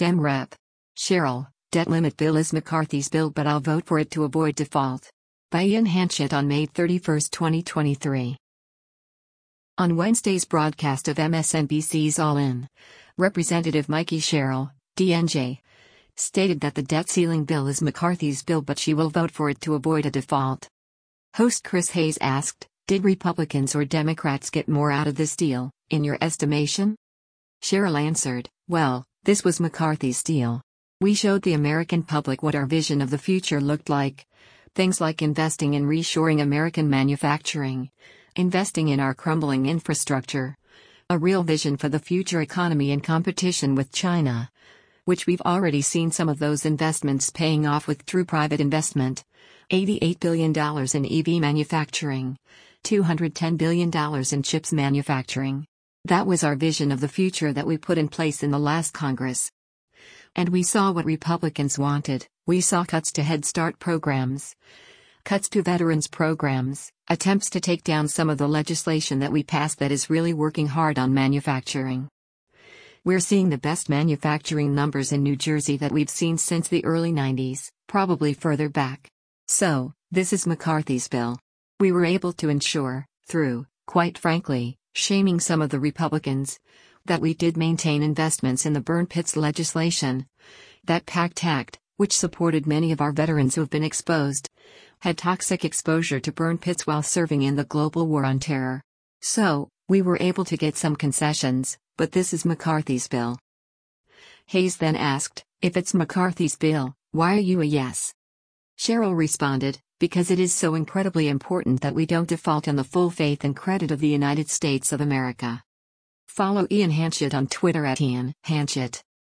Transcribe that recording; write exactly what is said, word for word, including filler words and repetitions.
Dem Rep. Cheryl, debt limit bill is McCarthy's bill, but I'll vote for it to avoid default. By Ian Hanchett on May thirty-first, twenty twenty-three. On Wednesday's broadcast of M S N B C's All In, Representative Mikey Sherrill, D N J, stated that the debt ceiling bill is McCarthy's bill, but she will vote for it to avoid a default. Host Chris Hayes asked, "Did Republicans or Democrats get more out of this deal, in your estimation?" Sherrill answered, "Well, this was McCarthy's deal. We showed the American public what our vision of the future looked like. Things like investing in reshoring American manufacturing, investing in our crumbling infrastructure, a real vision for the future economy in competition with China, which we've already seen some of those investments paying off with true private investment. eighty-eight billion dollars in E V manufacturing, two hundred ten billion dollars in chips manufacturing. That was our vision of the future that we put in place in the last Congress. And we saw what Republicans wanted. We saw cuts to Head Start programs, cuts to veterans programs, attempts to take down some of the legislation that we passed that is really working hard on manufacturing. We're seeing the best manufacturing numbers in New Jersey that we've seen since the early nineties, probably further back. So, this is McCarthy's bill. We were able to ensure, through, quite frankly, shaming some of the Republicans, that we did maintain investments in the burn pits legislation. That PACT Act, which supported many of our veterans who have been exposed, had toxic exposure to burn pits while serving in the global war on terror. So, we were able to get some concessions, but this is McCarthy's bill." Hayes then asked, "If it's McCarthy's bill, why are you a yes?" Sherrill responded, "Because it is so incredibly important that we don't default on the full faith and credit of the United States of America." Follow Ian Hanchett on Twitter at Ian Hanchett.